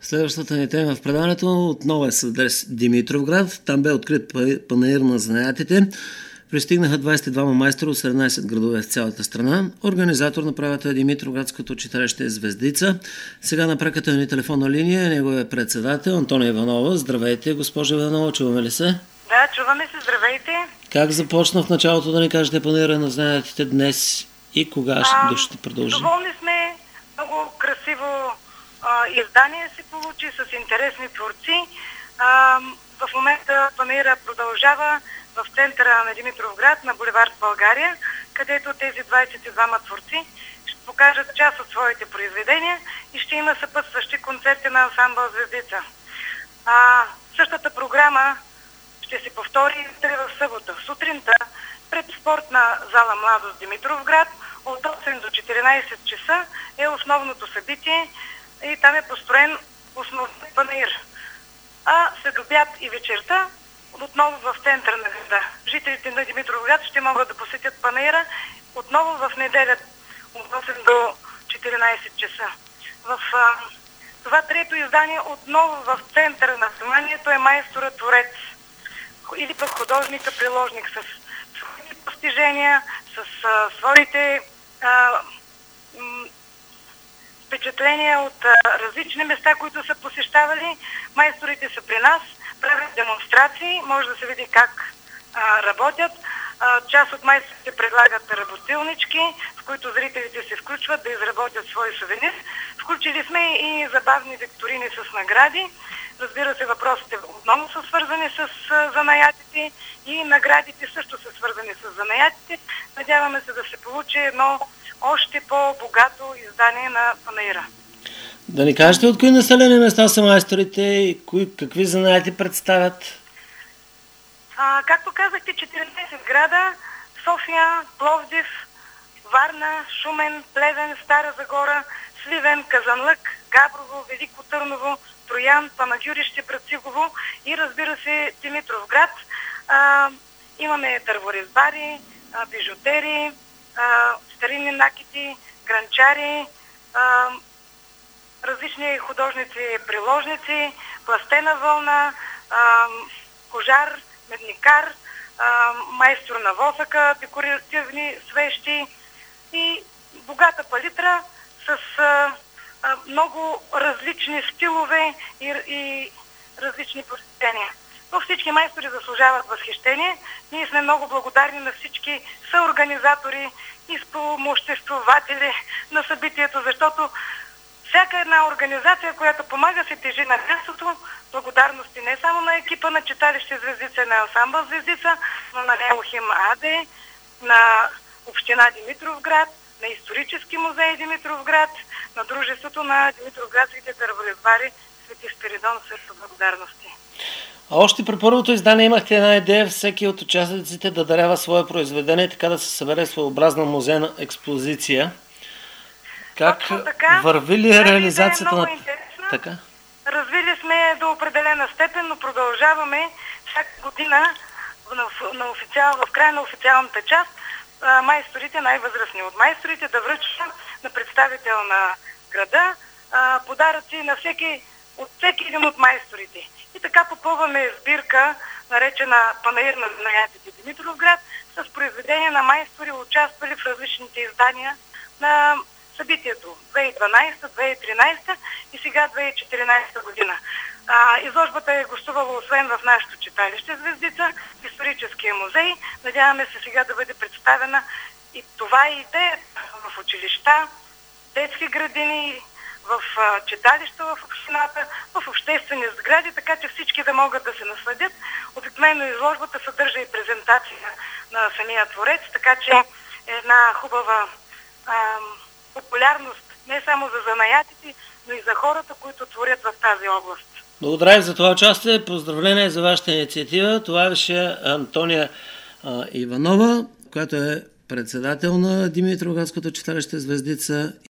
Следващата ни тема в предаването отново е с адрес Димитровград. Там бе открит панаир на занаятите. Пристигнаха 22 майстора от 17 градове в цялата страна. Организатор на правата е Димитровградското читалище Звездица. Сега на преката ни телефонна линия неговият председател Антония Иванова. Здравейте, госпожа Иванова, чуваме ли се? Да, чуваме се, здравейте. Как започна в началото да ни кажете панаира на занаятите днес и кога ще продължи? Доволни сме, много красиво издание се получи с интересни творци. В момента панаира продължава в центъра на Димитровград, на булевард България, където тези 22 творци ще покажат част от своите произведения и ще има съпътстващи концерти на ансамбъл Звездица. Същата програма ще се повтори в събота сутринта пред спортна зала Младост Димитровград от 8 до 14 часа е основното събитие и там е построен основният панаир. След обяд и вечерта отново в центъра на града. Жителите на Димитровград ще могат да посетят панаира отново в неделя от 8 до 14 часа. В това трето издание отново в центъра на вниманието е майсторът творец или пък художника-приложник с своите постижения, с своите впечатления от различни места, които са посещавали. Майсторите са при нас, правят демонстрации, може да се види как работят. Част от майсторите предлагат работилнички, в които зрителите се включват да изработят свой сувенир. Включили сме и забавни викторини с награди. Разбира се, въпросите отново са свързани с занаятите и наградите също са свързани с занаятите. Надяваме се да се получи едно още по-богато издание на панаира. Да ни кажете от кои населени места са майсторите и какви занаяти представят? Както казахте, 14 града: София, Пловдив, Варна, Шумен, Плевен, Стара Загора, Сливен, Казанлък, Габрово, Велико Търново, Троян, Панагюрище, Брацигово и разбира се Димитровград. Имаме дърворезбари, бижутери, старинни накити, гранчари, различни художници, приложници, пластена вълна, кожар, медникар, майстор на восъка, декоративни свещи и богата палитра с много различни стилове и различни произведения. Но всички майстори заслужават възхищение. Ние сме много благодарни на всички съорганизатори и спомоществователи на събитието, защото всяка една организация, която помага, се тежи на мястото. Благодарности не само на екипа на читалище Звездица, на ансамбъл Звездица, но на Неохим АД, на община Димитровград, на исторически музей Димитровград, на дружеството на димитровградските дърворезбари Свети Спиридон, също благодарности. А още при първото издание имахте една идея всеки от участниците да дарява свое произведение, така да се събере своеобразна музейна експозиция. Как върви ли реализацията на така? Развили сме до определена степен, но продължаваме всяка година в края на официалната част майсторите, най-възрастни от майсторите, да връчват на представител на града подаръци на от всеки един от майсторите. И така попълваме сбирка, наречена Панаир на занаятите Димитровград, с произведения на майстори, участвали в различните издания на събитието 2012, 2013 и сега 2014 година. Изложбата е гостувала освен в нашето читалище Звездица, в историческия музей. Надяваме се сега да бъде представена и това и в училища, детски градини, в читалища в общината, в обществени сгради, така че всички да могат да се насладят. Обикновено изложбата съдържа и презентация на самия творец, така че е една хубава популярност не само за занаятите, но и за хората, които творят в тази област. Благодаря ви за това участие. Поздравление за вашата инициатива. Това беше Антония Иванова, която е председател на Димитровградското читалище Звездица.